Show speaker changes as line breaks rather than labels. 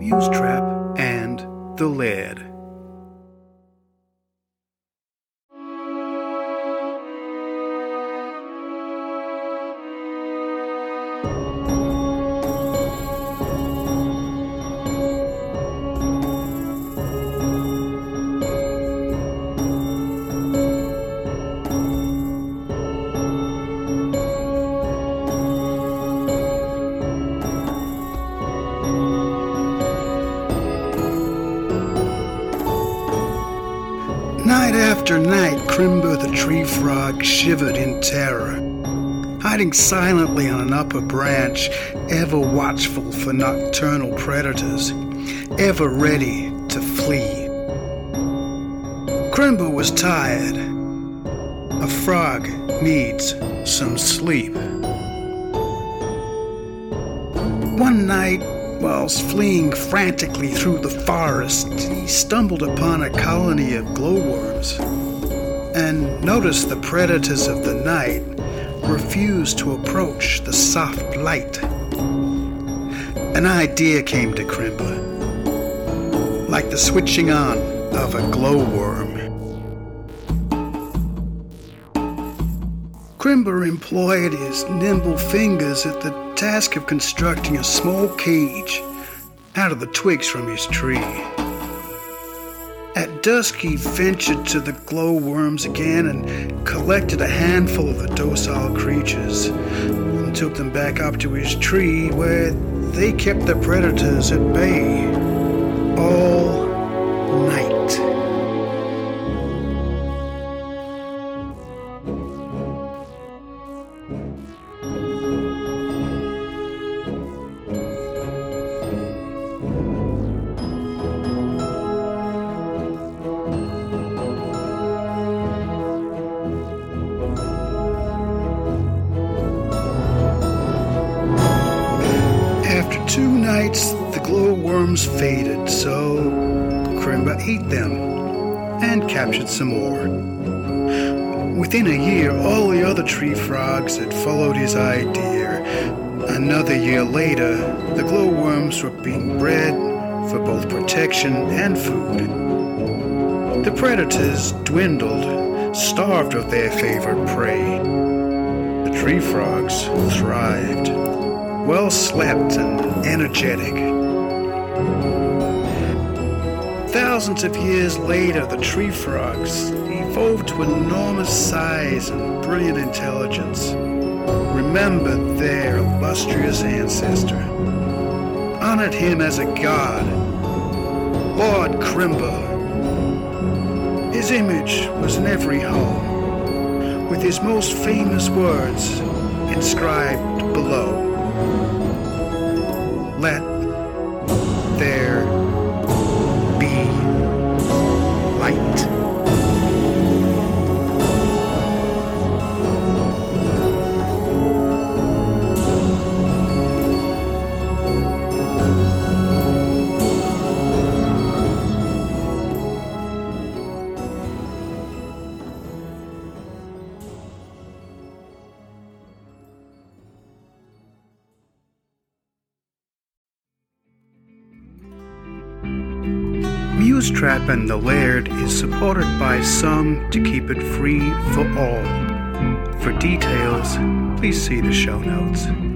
Mousetrap and the Laird. Night after night, Crimber the tree frog shivered in terror, hiding silently on an upper branch, ever watchful for nocturnal predators, ever ready to flee. Crimber was tired. A frog needs some sleep. One night, whilst fleeing frantically through the forest, he stumbled upon a colony of glowworms and noticed the predators of the night refused to approach the soft light. An idea came to Crimber, like the switching on of a glowworm. Crimber employed his nimble fingers at the task of constructing a small cage out of the twigs from his tree. At dusk, he ventured to the glowworms again and collected a handful of the docile creatures and took them back up to his tree, where they kept the predators at bay all night. After 2 nights, the glowworms faded, so Crimber ate them and captured some more. Within a year, all the other tree frogs had followed his idea. Another year later, the glowworms were being bred for both protection and food. The predators dwindled, starved of their favorite prey. The tree frogs thrived, well slept and energetic. Thousands of years later, the tree frogs evolved to enormous size and brilliant intelligence. Remembered their illustrious ancestor, honored him as a god, Lord Crimber. His image was in every home, with his most famous words inscribed below. Let there be light. Mousetrap and the Laird is supported by some to keep it free for all. For details, please see the show notes.